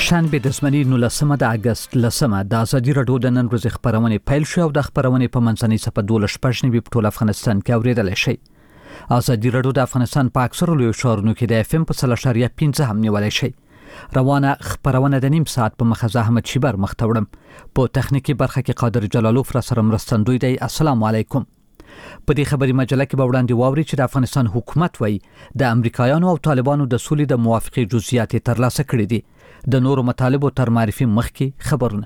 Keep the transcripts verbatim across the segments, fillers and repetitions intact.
شنبه د زمني نولسمه د اگست لسمه د ازادي راډیو د نن ورځې خبرونه پیل شو او د خبرونه په منځنۍ صفه دولس پښنی په ټول افغانستان کې اوریدل شي. ازادي راډیو د افغانستان په اکثر لوی ښارونو کې د اف ام په صفر اشاریه پنځه هم نیولای شي. روانه خبرونه د نیم ساعت په مخه احمد شیبر مختوړم په تخنیکی برخه کې قادر جلالوف را سره مرستندوی دی. السلام علیکم. په دې خبري مجله کې به وړاندې واوري چې د افغانستان حکومت وایي د امریکایانو او طالبانو د سولې د موافقې جزئیات ترلاسه کړي دي. د نورو مطالبو تر معرفي مخکې خبرونه.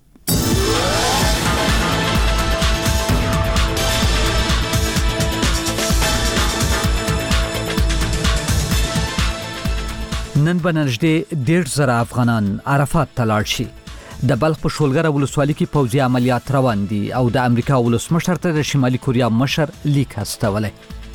نن به نږدې ډېر زره افغانان عرفات ته لاړ شي. د بلخ په شولګره ولسوالۍ کې پوځي عملیات روان دي او د امریکا ولسمشر ته د شمالي کوریا مشر لیک استولی.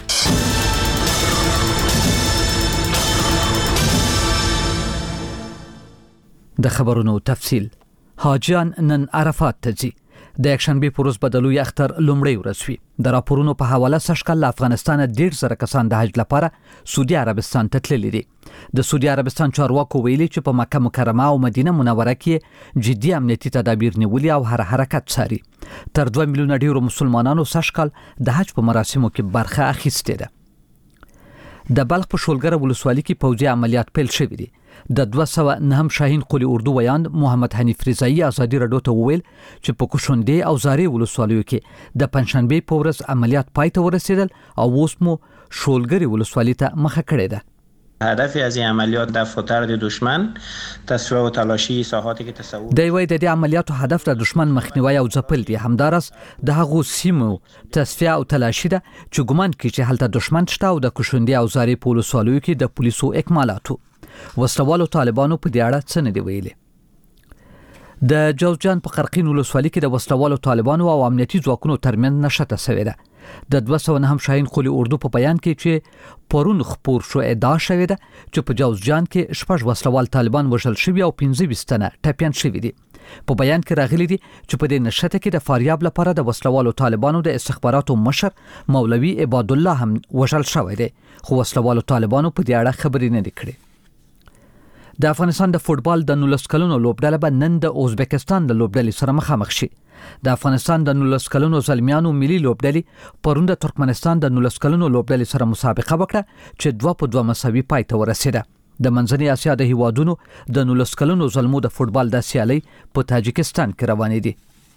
د خبرونو تفصیل. حاجیان نن عرفات ته ځي. د یکشنبه په ورځ به د لوی اختر لومړی ورځ وي. د راپورونو په حواله سږکال له افغانستانه ډېر زره کسان د حج لپاره سعودي عربستان ته تللي دي. د سعودي عربستان چارواکو ویلي چې په مکه مکرمه او مدینه منوره کې جدي امنیتي تدابیر نیولي او هر حرکت څاري. تر دوه میلیونه ډیرو مسلمانانو سږکال د حج په مراسمو کې برخه اخیستې ده. د بلخ په شولګره ولسوالۍ کې پوځي عملیات پیل شوي دي. د دوه سوه نهم شاهین قلی اردو ویاند محمد حنیف رضایی ازادي راډیو ته وویل چې په کوشنډې او زاري ولسوالیو کې د پنځشنبه په ورځ عملیات پای ته ورسېدل او اوس مو شولګری ولسوالۍ ته مخه کړې ده. هدف از این عملیات دفع و طرد دشمن تصفیه و تلاشی ساحاتی که تصور دی وای د دې عملیاتو هدف د دشمن مخنیوي او ځپل دي. همدارس د هغو سیمو تصفیه او تلاشی ده چې ګمان کوي چې هلته دشمن شته او د کوشنډې او زاري په ولسوالیو کې د پولیسو اکمالاتو وسلوالو طالبانو په دې اړه څه نه دی ویلي. د جوزجان په قرقین ولسوالۍ کې د وسلوالو طالبانو او امنیتي ځواکونو ترمنځ نښته شوې ده. د دوه سوه نهم شاهین قلی اردو په بیان کې چې پرون خبر شو ادعا شوې ده چې په جوزجان کې شپږ وسلوال طالبان وژل شوي او پنځه ویشت تنه ټپیان شوي دي. په بیان کې راغلي دي چې په دې نښته کې د فاریاب لپاره د وسلوالو طالبانو د استخباراتو مشر مولوي عباد الله هم وژل شوی دی، خو وسلوالو طالبانو په دې اړه خبرې نه دي کړې. د افغانستان د فوتبال د نولس کلونو لوبډله به نن د ازبکستان د لوبډلې سره مخامخ شي. د افغانستان د نولس کلونو زلمیانو ملي لوبډلې پرون د ترکمنستان د نولس کلونو لوبډلې سره مسابقه وکړه چې دوه په دوه مساوي پای ته ورسېده. د منځنۍ اسیا د هیوادونو د نولس کلونو زلمو د فوتبال د سیالۍ په تاجکستان کې روانې دي.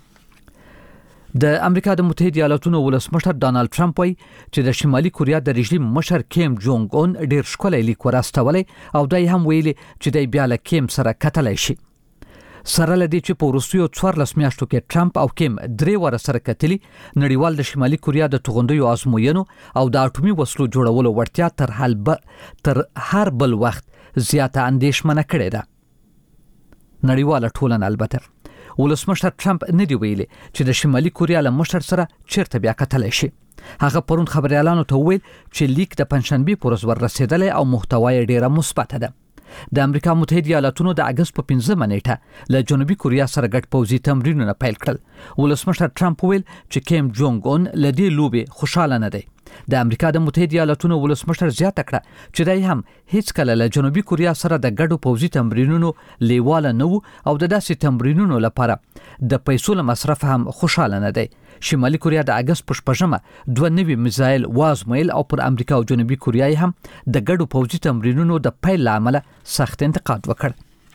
د امریکا د متحده ایالاتونو ولسمشر ډانلډ ټرمپ وایي چې د شمالي کوریا د رژیم مشر کیم جونګ اون ډیر ښکلی لیک ورستولی او دای هم ویلي چې دی بیا له کیم سره کتلی شي. سره لدی چې په وروستیو څوارلس میاشتو کې ټرمپ او کیم درې واره سره کتلي، نړیوال د شمالي کوریا د توغندیو ازموینو او د اټومي وسلو جوړولو وړتیا تر حل ب... تر هر بل وخت زیاته اندېښمنه کړې ده. نړیواله ټولنه البته ولسمشر ټرمپ نه دی ویلي چې د شمالي کوریا له مشر سره چیرته بیا کتلی شي. هغه پرون خبريالانو ته وویل چې لیک د پنځشنبه پر ورځ ورسېدلی او محتوای ډیره مثبته ده. د امریکا متحده ایالاتونو د اگست په پنځمه نیټه له جنوبي کوریا سره ګډ پوځي تمرینونه پیل کړل. ولسمشر ټرمپ ویل چې کیم جونګ اون له دې لوبې خوشاله نه دی. د امریکا د متحده ایالاتونو ولسمشر زیاته کړه چې دی هم هیڅ کله له جنوبي کوریا سره د ګډو پوځي تمرینونو لیواله نه وو او د داسې تمرینونو لپاره د پیسو له مصرف هم خوشاله نه دی. شمالي کوریا د اگست په شپږمه دوه نوي میزایل وازمویل او پر امریکا او جنوبي کوریا هم د ګډو پوځي تمرینونو د پیل له امله سخت انتقاد وکړ.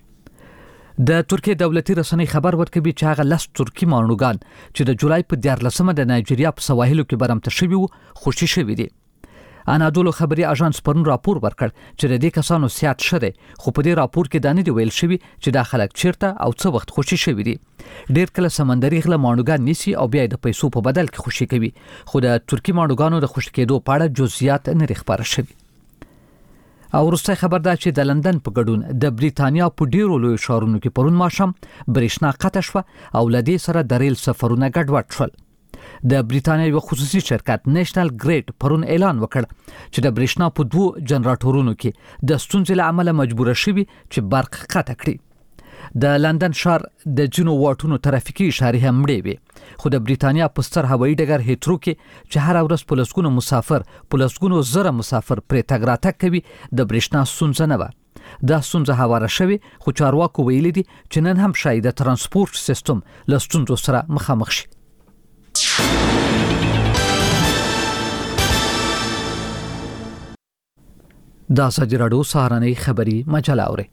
د ترکیه دولتي رسنۍ خبر ورکوي چې هغه لس ترکی ماڼوګان چې د جولای په دیارلسمه د نایجیریا په سواحلو کې برمته شوي وو خوشي شوي دي. انادولو خبري اژانس پرون راپور ورکړ چې د دې کسانو سیات شته، خو په دې راپور کې دا نه دی ویل شوی چې دا خلک چیرته او څه وخت خوشي شوي دي. ډېر کله سمندري غله ماڼوګان نیسي او بیا د پیسو په بدل کې خوشي کوي، خو د ترکی ماڼوګانو د خوشي کېدو په اړه جزئیات نه لري خبره شوي. او وروستی خبر دا چې د لندن په ګډون د بریتانیا په ډیرو لوی ښارونو کې پرون ماښام برېښنا قطع شوه او له دې سره د ریل سفرونه ګډوډ شول. د بریتانیا یو خصوصي شرکت نیشنل گریډ پرون اعلان وکړ چې د برېښنا په دوو جنراتورونو کې د ستونزې له امله مجبوره شوي چې برق قطع کړي. د لندن ښار د جنو واټونو ترافیکي اشارې هم مړې وې، خو د بریتانیا په ستر هوایي ډګر هیترو کې چې هر ورځ په لسګونو مسافر په لسګونو زره مسافر پرې تګ راتګ کوي د برېښنا ستونزه نه وه. دا ستونزه هواره شوې خو چارواکو ویلي دي چې نن هم شاید د ترانسپورت سیستم له ستونزو سره مخامخ شي. دا ازادي راډیو سهارنۍ خبری مجله اوري.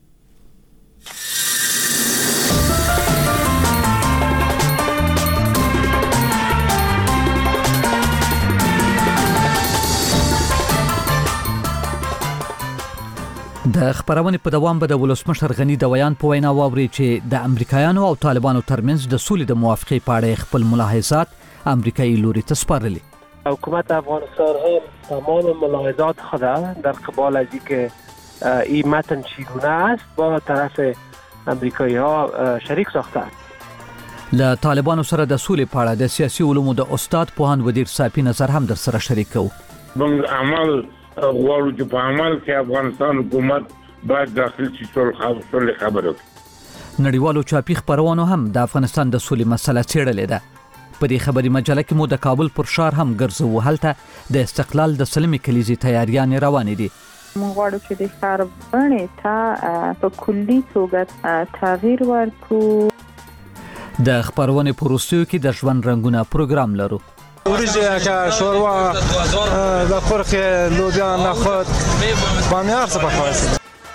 د خبرونه په دوام به د ولسمشر غنی د ویان په وینا واوري چې د امریکایانو او طالبانو ترمنځ د سولې د موافقې په اړه خپل ملاحظات امریکایي لوري ته سپارلي. حکومت افغانستان هم تمام ملاحظات خود در قبال از اینکه این متن چگونه است با طرف امریکایی ها شریک ساخته. له طالبانو سره د سولې په اړه د سیاسي علومو د استاد پوهان ودیر صافي نظر هم در سره شریک کوو. بنګ عمل غواړو چې په عمل کې افغانستان حکومت باید داخل شي ټول خبرو. نړیوالو چاپی خبرونو هم د افغانستان د سولې مسله څېړلې ده. په دې خبري مجله کې مو د کابل پر شار هم ګرځو هلته د استقلال د سلمي کلیزي تیاریان روانې دي. موږ غواړو چې د ښار بڼې ته په کلي توګه تغییر ورکړو. د خبرونه په روسیو کې د ژوند رنگونه پروګرام لرو. وریجه که شوروا د فرخ لوبیا نخود بامیار څه پخوي.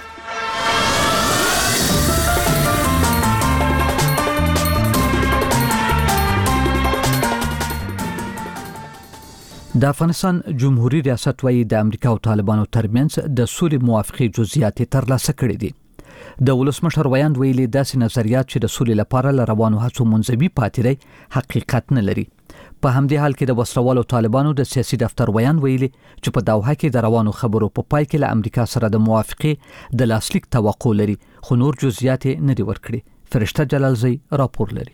د افغانستان جمهوریت ریاست وايي د امریکا او طالبانو ترمنځ د سولې موافقې جزئیات ترلاسه کړې دي. د ولسمشر ویاند ویلي داسې نظریات چې د سولې لپاره لروانو هڅو منځبي پاتې دي حقیقت نه لري. په همدې حال کې د وسلوالو طالبانو د سیاسي دفتر ویاند ویلي چې په دوحه کې د روانو خبرو په پای کې له امریکا سره د موافقې د لاسلیک توقع لري خو نور جزئیات نه دي ورکړي. فرشته جلالزی راپور لري.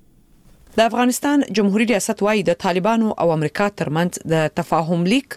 د افغانستان جمهوریت ریاست وايي د طالبانو او امریکا ترمنځ د تفاهم لیک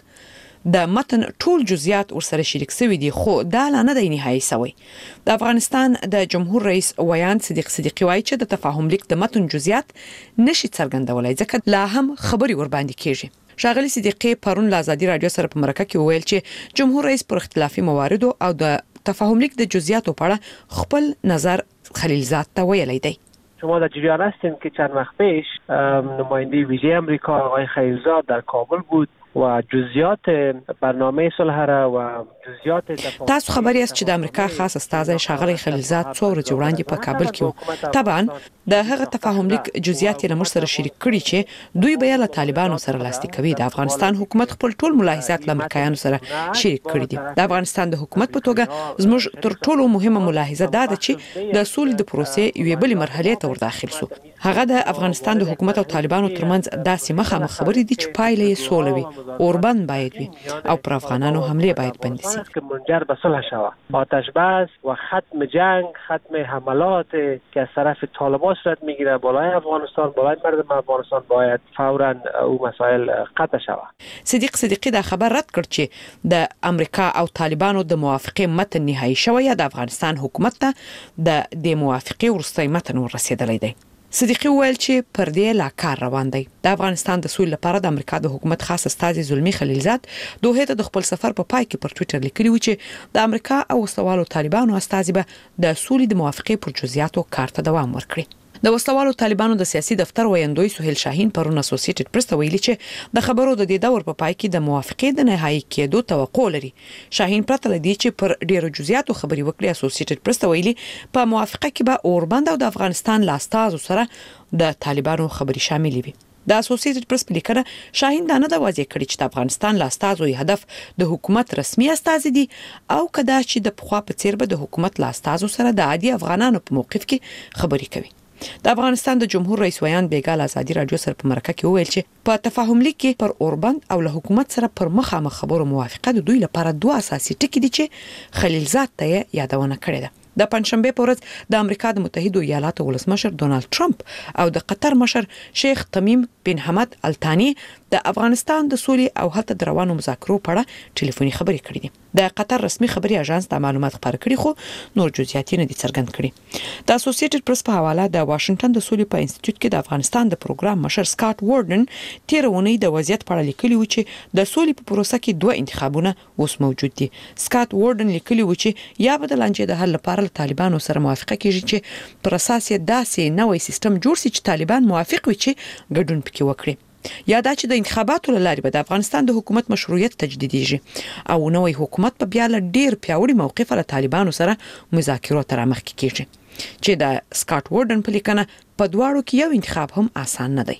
د متن ټول جزئیات ورسره شریک شوي دي خو دا لا نه دی نهایی شوی. د افغانستان د جمهور رئیس ویان صدیق صدیقی وايي چې د تفاهم لیک د متن جزئیات نشي څرګندولای ځکه لا هم خبري ور باندې کیږي. شاغلی صدیقی پرون له ازادي رادیو سره په مرکه کې ویل چې جمهور رئیس پر اختلافي مواردو او د تفاهم لیک د جزئیاتو په اړه خپل نظر خلیلزاد ته ویلی دی. شما در جریان هستین که چند وقت پیش نماینده ویژه امریکا آقای خلیلزاد در کابل بود و جزئیات برنامه صلح را و جزئیات تاسو خبري است چې د امریکا خاص استازی شاغلی خلیلزاد څو ورځې وړاندې په کابل کې وو. طبعا د هغه تفاهم لیک جزئیات له موږ سره شریک کړي چې دوی به له طالبانو سره لاسلیک کوي. د افغانستان حکومت خپل ټول ملاحظات له امریکایانو سره شریک کړي دي. د افغانستان د حکومت په توګه زموږ تر ټولو مهمه ملاحظه دا ده چې د سولې د پروسې یوې بلې مرحلې ته ورداخل سو. هغه د افغانستان د حکومت او طالبانو ترمنځ داسې مخامخ خبرې دي چې پایله یې سوله وي. اوربند باید وي او پر افغانانو حمله باید بند شي که منجر به صلح شود. آتش بس و ختم جنگ، ختم حملات که از طرف طالبان صورت میگیره بالای افغانستان، بالای مردم افغانستان باید فوراً او مسائل قطع شود. صدیق صدیقی دا خبر رد کړ چې د امریکا او طالبانو د موافقې متن نهایی شوی یا د افغانستان حکومت ته د دې موافقې وروستی متن ورسېدلی دی. صدیقی ویل چې پر دې لا کار روان دی. د افغانستان د سولې لپاره د امریکا د حکومت خاص استازی زلمی خلیلزاد دوه ته د خپل سفر په پا پای کې پر ټوئیټر لیکلی و چې د امریکا او وسلوالو طالبانو استازی به د سولې د موافقې پر جزئیاتو کار ته دوام ورکړي. د وسلوالو طالبانو د سیاسي دفتر ویاندوی سهیل شاهین پرون اسوسییټډ پریس ته ویلي چې د خبرو د دې دور په پای کې د موافقې د نهایی کېدو توقع لري. شاهین پرته لدی چې پر ډیرو جزئیاتو خبري وکړي اسوسییټډ پریس ته ویلي په موافقه کې به اوربند او د افغانستان لاستازو سره د طالبانو خبري شامل وي. د اسوسییټډ پریس په لیکنه شاهین دا نه د واضح کړي چې د افغانستان لاستازو هدف د حکومت رسمي استازي دي او کدا چې د پخوا په څیر به د حکومت لاستازو سره د عادي افغانانو په موقف کې خبري کوي. د افغانستان د جمهور رئیس ویان بیګال ازادي رادیو سره په مرکه کې وویل چې په تفاهم لیک کې پر اوربند او له حکومت سره پر مخامخ خبرو موافقه د دوی لپاره دوه اساسي ټکي دي چې خلیلزاد ته یادونه کړې ده. د پنځشنبه په ورځ د امریکا د متحده ایالاتو ولسمشر ډونالد ټرمپ او د قطر مشر شیخ تمیم بن حمد الثاني د افغانستان د سولې او هلته د روانو مذاکرو په اړه ټلیفوني خبرې کړې دي. د قطر رسمي خبري اژانس د معلومات خبر کړي خو نور جزئیات نه دي څرګند کړي. د اسوسییټډ پریس په حواله د واشنگټن د سولې په انسټیټیوټ کې د افغانستان د پروګرام مشر سکاټ وارډن تیر اونۍ د وضعیت په اړه لیکلي و چې د سولې په پروسه کې دوه انتخابونه اوس موجود دي. سکاټ وارډن لیکلي و چې یا به د لانجې د حل لپاره طالبانو سره موافقه کیږي چې پر اساس یې داسې نوې سیستم جوړ شي چې طالبان موافق وي چې ګډون پکې وکړي. یا دا چې د انتخاباتو لارې به د افغانستان د حکومت مشروعیت تجدیدیږي او نوې حکومت په بیا له ډیر پیاوړي موقف له طالبانو سره مذاکرو تر مخ کیږي چې د سکاټ وارډن په لیکنه په دواړو کې یو انتخاب هم آسان نه دی.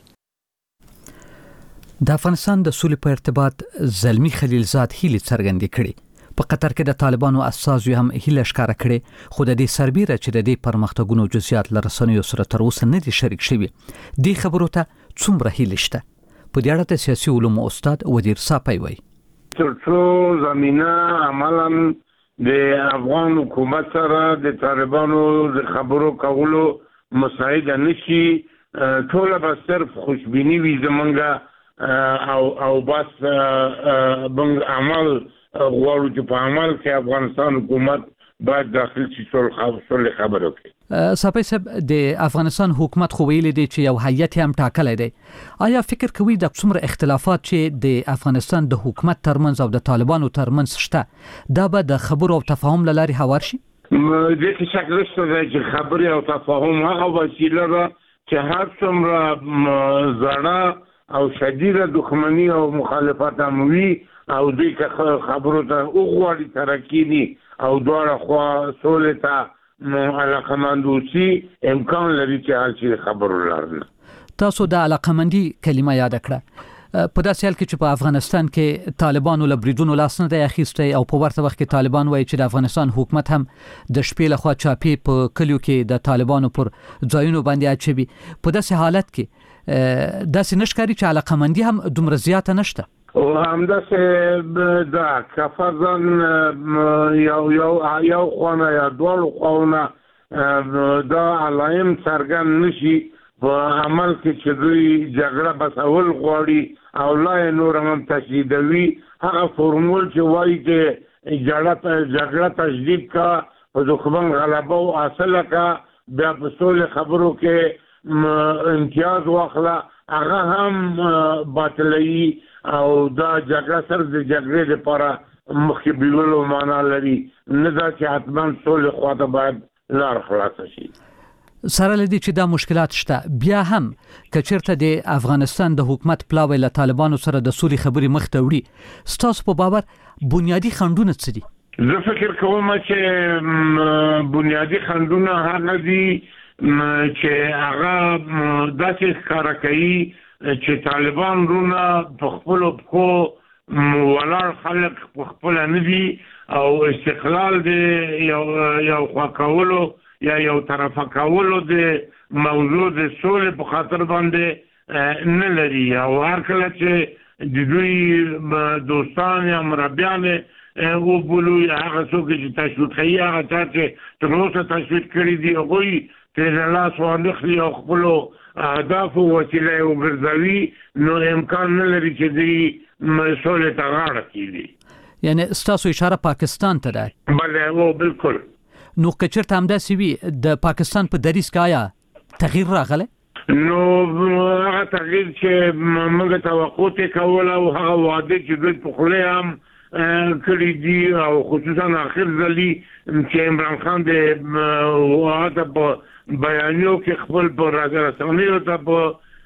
د افغانستان د سولې په ارتباط زلمی خلیلزاد هیله څرګندې کړې. په قطر کې د طالبانو اساسي هم هیله ښکارا کړې خو د دې سربېره چې د دې پرمختګونو جزئیات لرسنیو سره تر اوسه نه دي شریک شوي. دې خبرو ته څومره هیله شته؟ په دې اړه د سیاسي علومو استاد ودیر صافی وایي. ترڅو زمينه عملاً د افغان حکومت سره د طالبانو د خبرو کولو مساعد نشي ټول به صرف خوشبینی وي زمونږه او او بس بنګ عمل غواړو چې په عمل کې افغانستان حکومت باید داخل شي څول خبرو کې. صافی صاحب د افغانستان حکومت خو ویلي دی چې یو هیئت هم ټاکلی دی. آیا فکر کوي د څومره اختلافات چې د افغانستان د حکومت ترمنځ او د طالبانو ترمنځ شته دا به د خبرو او تفاهم له لارې هوار شي؟ د دې شک نشته چې خبرې او تفاهم هغه وسیله ده چې هر څومره زړه او شدیده دښمني او مخالفت هم وي او دوی که خبرو ته وغواړي ترکینی او دواړه خوا سولې ته علاقمند اوسي امکان لري چې حل شي خبرو لرنه. تاسو د علاقمندي کلمه یاد کړه. په داسې حال کې چې په افغانستان کې طالبانو له بریدونو لاس نه دی اخیستی او په ورته وخت کې طالبان وایي چې د افغانستان حکومت هم د شپې لخوا چاپی په کلیو کې د طالبانو پر ځایونو باندې اچوي. په داسې حالت کې داسې نشکاري چې علاقمندي هم دومره زیاته نشته. او همداسې دا کفزن یو یو یو خوانه یا دوړو خوانه دا علایم څرګند نشي په عمل کې چې دوی جګړه بس اول غواړي او لا نور هم تشدیدوي هغه فورمول چې وایي چې جګړه تشدید کا په دښمن غلبه او حاصله کا بیا په سولې خبرو کې امتیاز واخله هغه هم باطلوي او دا جګړه سره د جګړې لپاره مخکې بیولو معنا لري نه دا چې حتما سولې خواته باید لار خلاصه شي. سره لدی چې دا مشکلات شته بیا هم کچرته د افغانستان د حکومت پلاوی له طالبانو سره د سولې خبرې مخ ته وړي ستاسو په باور بنیادی خنډونه څه دي؟ زه فکر کوم چې بنیادی خنډونه هغه دي چې هغه داسې ښکاره کوي چې طالبان رونه په خپل پخو ولر خلک په خپل نه دي او استقلال دی یو یو خوا کولو یا یو طرفه کولو د موضوع د سولې په خاطر باندې نه لري او هر کله چې د دوی دوستان یا مربیان او بولو هغه څوک چې تشویق کوي هغه چې تر اوسه تشویق کړي دي هغوی ترې لاس وانخلي او خپلو اهداف او وسیله وګرځوي نو امکان نه لري چې دوی سولې ته غاړه کړي. یعنی ستاسو اشاره پاکستان ته ده؟ بله او بالکل. نو که چېرته همداسې وي د پاکستان په دریځ کې آیا تغییر راغلی؟ نو هغه تغییر چې موږ توقع ترې کوله او هغه وعده چې دوی په خوله هم کړي دي او خصوصا آخر ځلي چې عمران خان د وعده په بیانیو کې خپل په رسنیو ته په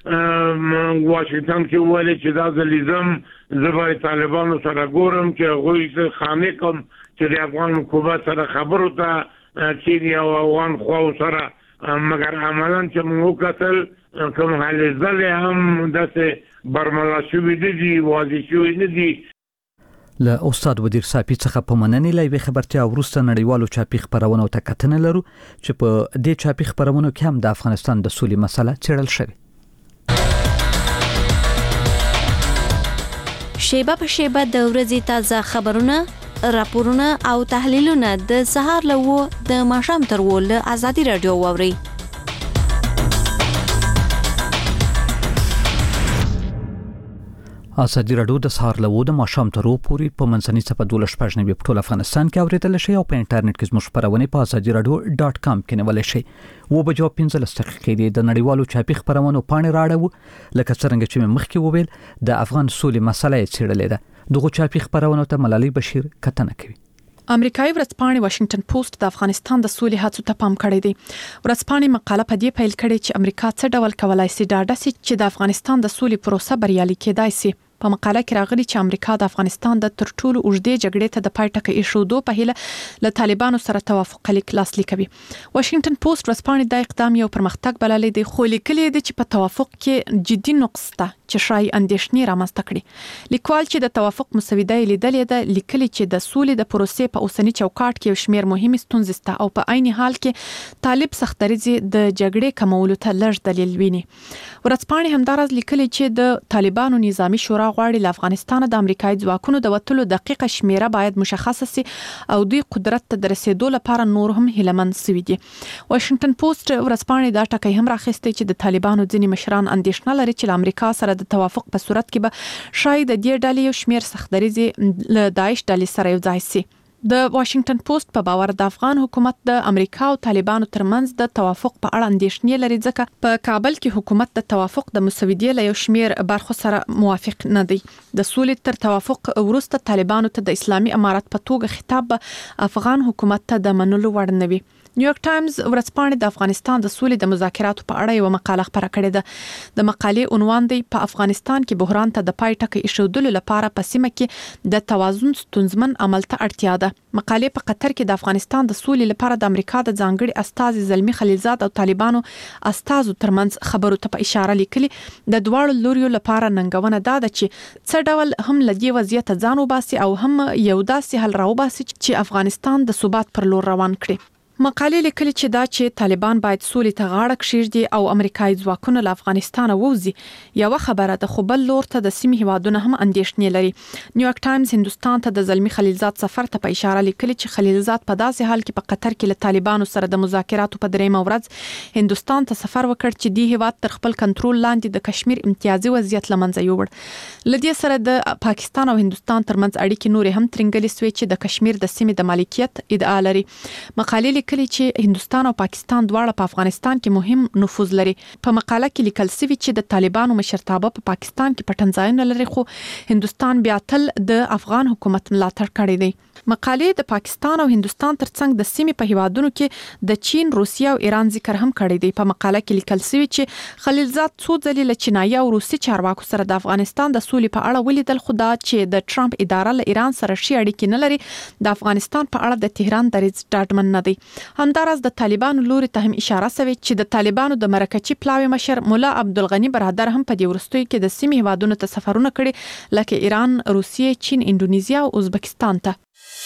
واشنگټن کې ویلي چې دا ځلیزم زه به طالبانو سره ګورم چې هغوی خانې کوم چې د افغان حکومت سره خبرو ته چیني او افغان خواو سره مګر عملاً چې موږ وکتل کوم هلې ځلې هم داسې برملا شوي نه دي واضح شوي نه دي. له استاد ودیر صافی څخه په مننې له یوې خبرتیا وروسته نړیوالو چاپي خپرونو ته کتنه لرو چې په دې چاپي خپرونو کې هم د افغانستان د سولې مسله څېړل شوې. شیبه په شیبه د ورځې تازه خبرونه راپورونه او تحلیلونه د سهار له و د ماښام تر و له ازادي رادیو واوري. ازادي رادیو د سهار له و د ماښام تر و پورې په منځني صفه دولس شپږ نوي په ټول افغانستان کې اوریدل شي او په انټرنیټ کې زموږ خبرونه په ازادي رادیو ډاټ کام کې نیول شي. و بجو پنځلس دقیقې د نړیوالو چاپی خبرونو پاڼې راړو لکه څنګه چې مخکې وویل د افغان سولې مسله یې څېړلې ده. دغه چاپی خبرونه ته ملالۍ بشیر کتنه کوي. امریکایي ورځپاڼې واشنگټن پوسټ د افغانستان د سولې هڅو ته پام کړی دی. ورځپاڼې مقاله په دې پیل کړې چې امریکا څه ډول کولای شي ډاډه شي چې د افغانستان د سولې پروسه بریالي کېدای شي. په مقاله کې راغلي چې امریکا د افغانستان د تر ټولو اوږدې جګړې ته د پای ټکی ایښودو په هیله له طالبانو سره توافق لیک لاسلیک کوي. واشنگټن پوسټ ورځپاڼې دا اقدام یو پرمختګ بللی دی، خو لیکلي دی چې په توافق کې جدي نقص شته چې شایي اندېښنې رامنځته کړي. لیکوال چې د توافق مسوده یې لیدلې ده لیکلي چې د سولې د پروسې په اوسني چوکاټ کې یو شمېر مهمې ستونزې شته او په عین حال کې طالب سختدریځي د جګړې کمولو ته لږ دلیل ویني. ورځپاڼې همداراز لیکلي چې د طالبانو نظامی شورا غواړي له افغانستان د امریکایي ځواکونو د وټلو دقیقه شمیره باید مشخصه سي او دوی قدرت ته د رسیدو لپاره نور هم هیلمن سوي دي. واشنگټن پوسټ ورځپاڼې دا ټکی هم راخسته چې د طالبانو ځینې مشران اندېښنه لري چې امریکا سره د توافق په صورت کې به شاید د دې ډلې یو شمیر سختدریځي له داعش ډلې سره یو ځای سي. د واشنگټن پوسټ په باور د افغان حکومت د امریکا او طالبانو ترمنځ د توافق په اړه اندېښنې لري ځکه په کابل کې حکومت د توافق د مسودې له یو شمیر برخو سره موافق نه دی. د سولې تر توافق وروسته طالبانو ته د اسلامي امارت په توګه خطاب افغان حکومت ته د منلو وړ نه وي. نیویارک ټایمز ورځپاڼې د افغانستان د سولې د مذاکراتو په اړه یو مقاله خپره کړې ده. د مقالې عنوان دی په افغانستان کې بحران ته د پای ټکی ایښودلو لپاره په سیمه کې د توازن ستونزمن عمل ته اړتیا ده. مقالې په قطر کې د افغانستان د سولې لپاره د امریکا د ځانګړي استازي زلمی خلیلزاد او طالبانو استازو ترمنځ خبرو ته په اشاره لیکلي. د دواړو لوريو لپاره ننګونه ده چې څه ډول هم لدی وضعیت ځان وباسي او هم یو داسې حل راوباسي چې افغانستان د ثبات پر لور روان کړي. مقالې لیکلي چې دا چې طالبان باید سولې ته غاړه کښیږدي او امریکایي ځواکونه له افغانستان ووځي یو خبره ده، خو بل لور ته د سیمې هیوادونه هم اندېښنې لري. نیویارک ټایمز هندستان ته د زلمی خلیلزاد سفر ته په اشاره لیکلي چې خلیلزاد په داسې حال کې په قطر کې له طالبانو سره د مذاکراتو په دریمه ورځ هندستان ته سفر وکړ چې دی هیواد تر خپل کنټرول لاندې د کشمیر امتیازي وضعیت لمنځه یووړ. لدې سره د پاکستان او هندستان ترمنځ اړیکې نور هم ترنګلې سوې چې د کشمیر د سیمې د مالکیت ادعا لري. مقالې کلی چې هندستان او پاکستان دواړه په افغانستان کې مهم نفوذ لري. په مقاله کې لیکل شوی چې د طالبانو مشرتابه په پاکستان کې پټنځایونه لري، خو هندستان بیا تل د افغان حکومت ملاتړ کړی دی. مقالې د پاکستان او هندستان ترڅنګ د سیمې په هیوادونو کې د چین، روسیه او ایران ذکر هم کړی دی. په مقاله کې لیکل شوی چې خلیلزاد څو ځلې له چینایي او روسي چارواکو سره د افغانستان د سولې په اړه ولیدل، خو دا چې د ټرمپ اداره له ایران سره شي اړیکې نه لري د افغانستان په اړه د تهران دریځ ډاډمن نه دی. همداراز د طالبانو لوري ته هم اشاره شوې چې د طالبانو د مرکچی پلاوی مشر مولا عبدالغنی برادر هم په دې وروستیو کې د سیمې هیوادونو ته سفرونه کړي لکه ایران، روسیه، چین، انډونیزیا او ازبکستان ته.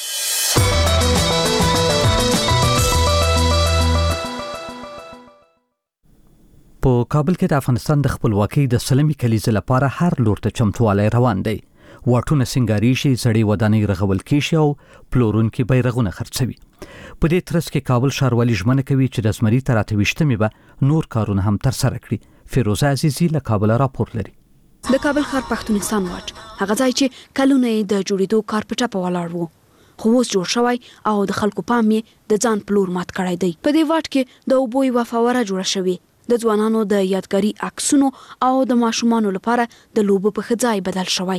په کابل کې د افغانستان د خپلواکۍ د سلمي کلیزې لپاره هر لور ته چمتووالی روان دی. واټونه سنگاري شي، زړې ودانۍ رغول کیږي او پلورونکي بیرغونه خرڅوي. په دې ترڅ کې کابل ښاروالي ژمنه کوي چې د زمري تر اته ویشتمې به نور کارونه هم ترسره کړي. فیروزه عزیزي له کابل راپور لري. د کابل ښار پښتونستان واټ هغه ځای چې کلونه د جوړېدو کار په ټپه ولاړ وو، خو اوس جوړ شوی او د خلکو پام یې د ځان پلور مات کړی دی. په دې واټ کې د اوبو یوه فواره جوړه شوې، د ځوانانو د یادګاري عکسونو او د ماشومانو لپاره د لوبو په ښه ځای بدل شوی.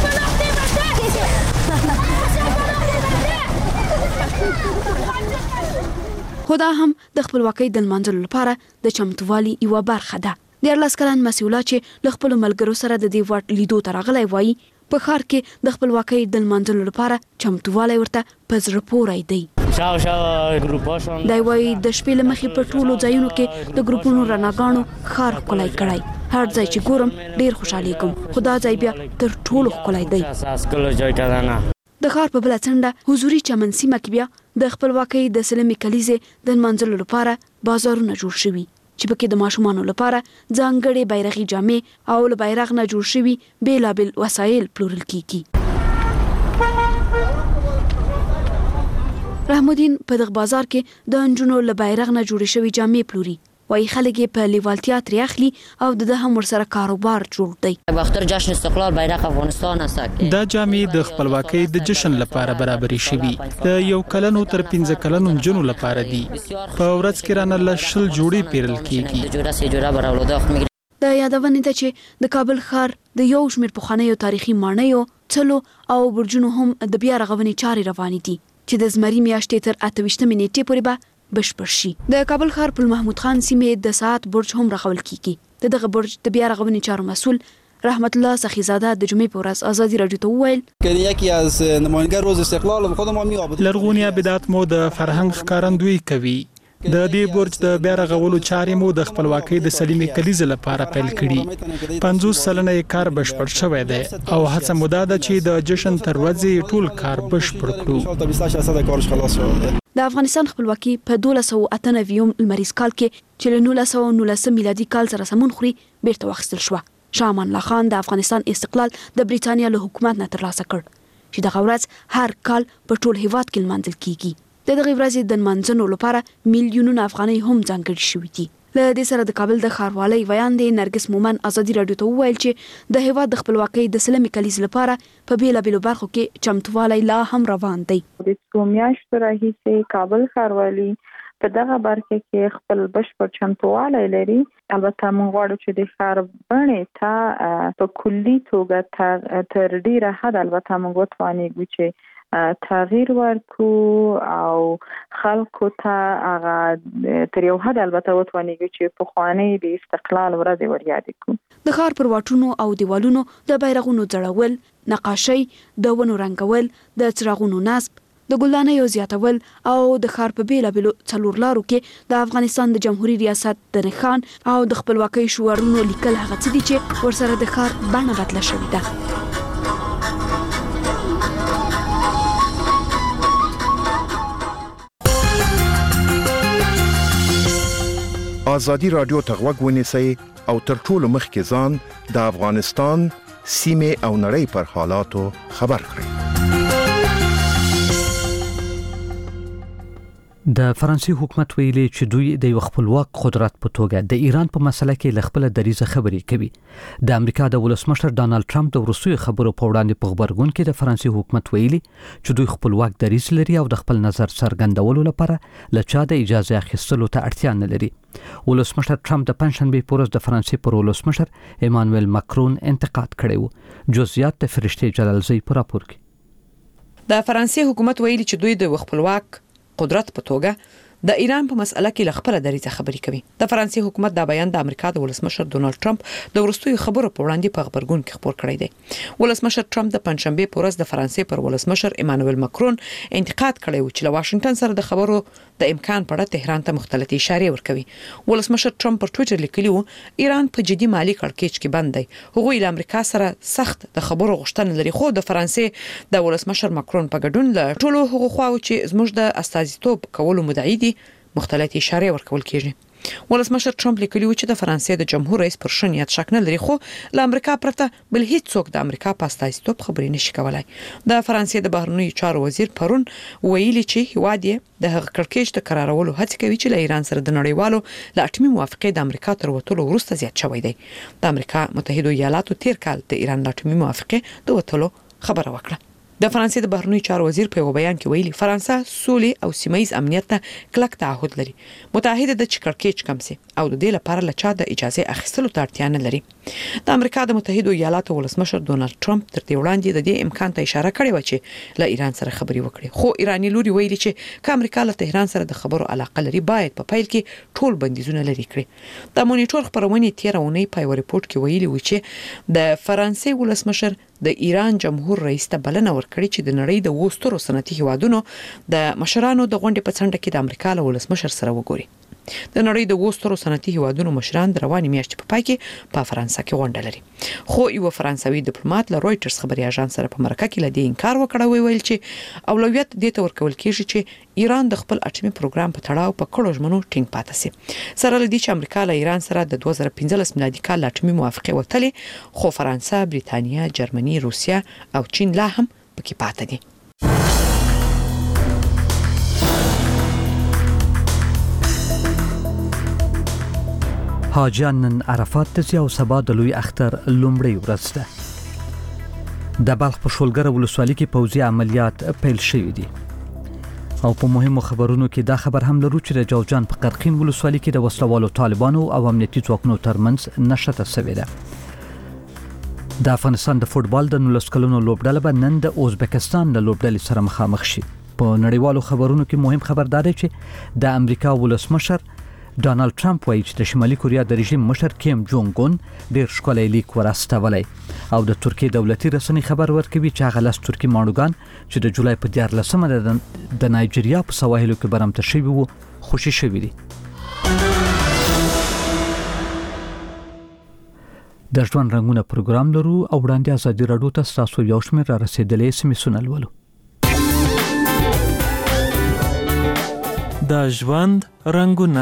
خو دا هم د خپلواکۍ د لمانځلو لپاره د چمتووالي یوه برخه ده. دیارلس کلن مسؤله چې له خپلو ملګرو سره د دې واټ لیدو ته راغلی وایي په ښار کې د خپلواکۍ د لمانځلو لپاره چمتووالی ورته په زړه پوری دی. دی وایي د شپې له مخې په ټولو ځایونو کې د ګروپونو رڼاګانو ښار ښکلی کړی. هر ځای چې ګورم ډېر خوشحالیږم، خو دا ځای بیا تر ټولو ښکلی دی. د ښار په بله څنډه حضوري چمن سیمه کې بیا د خپلواکۍ د سلمې کلیزې د لمانځلو لپاره بازارونه جوړ شوي چې پکې د ماشومانو لپاره ځانګړې بیرغي جامې او له بیرغ نه جوړ شوي بېلابېل وسایل پلورل کیږي. رحم الدین په دغه بازار کې د انجونو له بیرغ نه جوړې شوی جامې پلوري. وای خلک په لیوالتیا ترې اخلي او د هم ورسره کاروبار جوړ دی. باختر جشن استقلال بیرغ افغانستان است. دا جامې د خپلواکۍ د جشن لپاره برابرې شوي. د یو کلنو تر پنځه کلنو جنو لپاره دي. په ورځ کې رانه لشل جوړې پیرل کیږي. د جوړه سي جوړه براولو د یادونې ته چې د کابل ښار د یو شمېر پخوانیو تاریخي ماڼیو څلو او برجونو هم د بیا رغونې چارې روانې دي چې د زمري میاشتې تر اته ویشتمې نیټې پورې به بشپړ شي. د کابل ښار په محمود خان سیمې د ساعت برج هم رغول کیږي. د دغه برج د بیا رغونې چارو مسول رحمت الله سخیزاده د جمعې په ورځ آزادي رادیو ته وویل که یکی از نمایندگان روز استقلال خودم هم می‌آباد لرغونی ابدات مو د فرهنګ ښکارندوی کوي. د دې برج د بیا رغولو چارې مو د خپلواکۍ د سلیمې کلیزې لپاره پیل کړي. پنځوس سلنه یې کار بشپړ شوی دی او هڅه مو دا ده چې د جشن تر ورځې ټول کار بشپړ کړو. د افغانستان خپلواکي په دولس سوه اته نوي لمریز کال کې چې له نولس سوه نولس میلادي کال سره سمون خوري بیرته واخیستل شوه. شاه امان الله خان د افغانستان استقلال د بریتانیا له حکومت نه ترلاسه کړ چې دغه ورځ هر کال په ټول هیواد کې لمانځل کیږي. د دغه ورځې د لمانځنو لپاره میلیونونه افغانۍ هم ځانګړي شوي دي. له دې سره د کابل د ښاروالۍ ویاندې نرګس مومن آزادي رادیو ته وویل چې د هیواد د خپلواکۍ د سلمې کلیزې لپاره په بیلابیلو برخو کې چمتووالی لا هم روان دی. د څو میاشتو راهیسې کابل ښاروالي په دغه برخه کې خپل بشپړ چمتووالی لري. البته موږ غواړو چې د ښار بڼې ته په کلي توګه تر ډیره حد البته موږ وتوانیږو چې تغییر ورکو او خلکو ته هغه تر یو حد البته وتوانیږو چې پخوانۍ د استقلال ورځې وریادې کړو. د ښار پر واټونو او دیوالونو د بیرغونو ځړول، نقاشۍ، د ونو رنګول، د څراغونو نصب، د ګلدانیو زیاتول او د ښار په بیلابیلو څلور لارو کې د افغانستان د جمهوریت ریاست د نښان او د خپلواکۍ شعارونو لیکل هغه څه دي چې ورسره د ښار بڼه بدله شوې ده. آزادی رادیو ته غوږ ونیسئ او تر ټولو مخکې ځان د افغانستان سیمې او نړۍ پر حالاتو خبر کړئ. د فرانسې حکومت ویلي چې دوی د یو خپلواک قدرت په توګه د ایران په مسله کې له خپل دریزه خبرې کوي. د امریکا د ولسمشر ډانلډ ټرمپ د وروستیو خبرو په وړاندې په خبرګون کې د فرانسې حکومت ویلي چې دوی خپلواک دریز لري او د خپل نظر څرګندولو لپاره له چا د اجازه اخیستلو ته اړتیا نه لري. ولسمشر ټرمپ د پنځشنبه په ورځ د فرانسې پر ولسمشر ایمانوئل ماکرون انتقاد کړی و. جزئیات د فرشته جلالزی په راپور کې. د فرانسې حکومت ویلي چې دوی د خپلواک قدرت په توګه د ایران په مسأله کې لخپل دریزه خبرې کوي. د فرانسې حکومت دا بیان د امریکا د ولسمشر ډونالد ټرمپ د وروستیو خبرو په وړاندې په خبرګون کې خبر کړی دی. ولسمشر ټرمپ د پنځشنبه په ورځ د فرانسې پر ولسمشر ایمانوئل ماکرون انتقاد کړی و چې له واشنگټن سره د خبرو د امکان په اړه تهران ته مختلفې اشارې ورکوي. ولسمشر ټرمپ پر ټوئیټر لیکلی و ایران په جدي مالی کړکېچ کې بند دی. هغوی له امریکا سره سخت د خبرو غوښتنه لري، خو د فرانسې د ولسمشر ماکرون په ګډون له ټولو هغو خواو چې زموږ د استازیتوب کولو مدعي دي مختلفې اشارې ورکول کیږي. ولسمشر ټرمپ لیکلی و چې د فرانسې د جمهور رئیس پر شن یاد شک نه لري، خو له امریکا پرته بل هیڅ څوک د امریکا په استازیتوب خبرې نشي کولای. د فرانسې د بهرنیو چارو وزیر پرون ویلي چې هواد یې د هغه کړکېچ د قرارولو هڅه کوي چې له ایران سره د نړیوالو له اټومي موافقې د امریکا تر وټولو وروسته زیات شوی دی. د امریکا متحده ایالاتو تیر کال د ایران له اټومي موافقې د وټولو خبره وکړه. د فرانسې د بهرنیو چارو وزیر په یو بیان کې ویلي فرانسه سولې او سیمایي امنیت ته کلک تعهد لري. متحده د چکرکېچ کم سي او د دې لپاره لچا د اجازه اخیستلو ته اړتیا نه لري. د امریکا د متحده ایالاتو ولسمشر ډونالد ټرمپ تر دې وړاندې د دې امکان ته اشاره کړې و چې له ایران سره خبرې وکړي، خو ایرانی لوري ویلي چې که امریکا له تهران سره د خبرو علاقه لري باید په پیل کې ټول بندیزونه لري کړي. د مونیټور خبرونه تیر اونۍ په یو ریپورت کې ویلي و چې د فرانسې ولسمشر د ایران جمهور رئیس ته بلنه ورکړي چې د نړۍ د وسترو صنعتي هیوادونو د مشرانو د غونډې په څنډه کې د امریکا له ولسمشر سره وګوري. د نړۍ د وسترو صنعتي هیوادونو مشران د رواني میاشتې په پای کې په فرانسه کې غونډه لري، خو یو فرانسوي ډیپلوماټ له رويټرز خبري اژانس سره په مرکه کې لدی انکار وکړ، ویل چې اولویت دې ته ورکول کیږي چې ایران د خپل اټومي پروګرام په تړاو په کړو ژمنو ټینګ پاتې سي. سره لدی چې امریکا له ایران سره د دوه زره پنځلس میلادي کال اټومي موافقه وتلې، خو فرانسه، بریتانیا، جرمني، روسیا او چین لا هم پکې پاتې دي. حاجیان نن عرفات ته ځي او سبا د لوی اختر لومړۍ ورځ ده. د بلخ په شولګره ولسوالۍ کې پوځي عملیات پیل شوي دي. او په مهمو خبرونو کې دا خبر هم لرو چې د جوزجان په قرقین ولسوالۍ کې د وسلوالو طالبانو او امنیتي ځواکونو ترمنځ نښته شوې ده. د افغانستان د فوتبال د نولس کلونو لوبډله به نن د ازبکستان له لوبډلې سره مخامخ شي. په نړیوالو خبرونو کې مهم خبر دا دی چې د امریکا ولسمشر ډانلډ ټرمپ وایي چې د شمالي کوریا د رژیم مشر کیم جونګ اون ډیر ښکلی لیک ورستولی او د ترکیې دولتي رسنۍ خبر ورکوي چې هغه لس ترکي ماڼوګان چې د جولای په دیارلسمه د نایجیریا په سواحلو کې برمته شوي وو خوشي شوي دي. د ژوند رنګونه پروګرام لرو او وړاندې ازادي راډیو ته ستاسو یو شمېر را رسېدلې سمیسونه لولو. د ژوند رنګونه.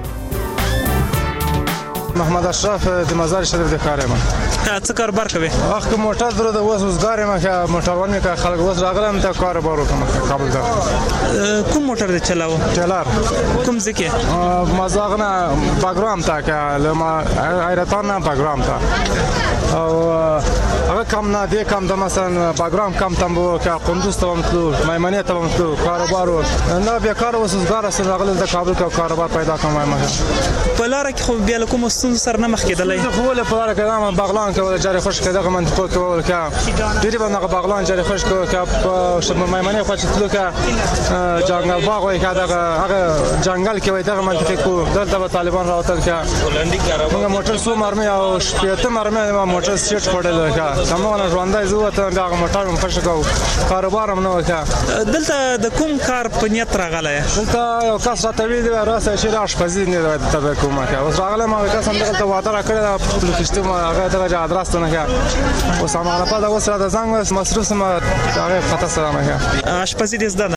محمد اشرف د مزار شریف د کار یم. څه کاروبار کوي؟ وخت موټر درو د اوس وزګار یم که موټروان مې که خلک اوس راغلم ته کاروبار وکړم کابل ته. کوم موټر دې چلاو؟ ټیلر. کوم ځکه؟ مزاغنه باګرام ته که لما حیرتان نه باګرام ته او هغه کم نه دی کم د مثلا باګرام کم تم بو که قندوز ته ومتلو میمنې ته ومتلو کاروبار و نه بیکار اوس وزګار سره راغلم د کابل کې کاروبار پیدا کوم وایم. په لاره کې خو بیا له کوم ستونزو سره نه مخ کېدلی؟ خو ولې په لاره کې دا بغلان کول جاري خوش کې دغه منطقو کې ول که ډېرې به دغه بغلان جاري خوش کو که په میمنې خوا چې تلو که جنګل باغ وایي که دغه هغه جنګل کې وایي دغه منطقې کو دلته به طالبان راوتل که موږ موټر څو مرمۍ او شپېته مرمۍ ما موټر سیټ خوړلی که هماغه ژوندی زه ووتم بیا هغه موټر مې خوښ کو کاروبار هم نه و که. دلته د کوم کار په نیت راغلی؟ دلته یو کس راته ویلي وی راسه چې اشپزي نه ته به کوم که اوس راغلی ما کس هم دغلته واده را کړې ده لوکیشتي ما هغه دغه ادرس ته نه که اوس هماغه لپاره اوس راته زنګ مصروف سم هغه خطا سره نه که اشپزي دې زده ده؟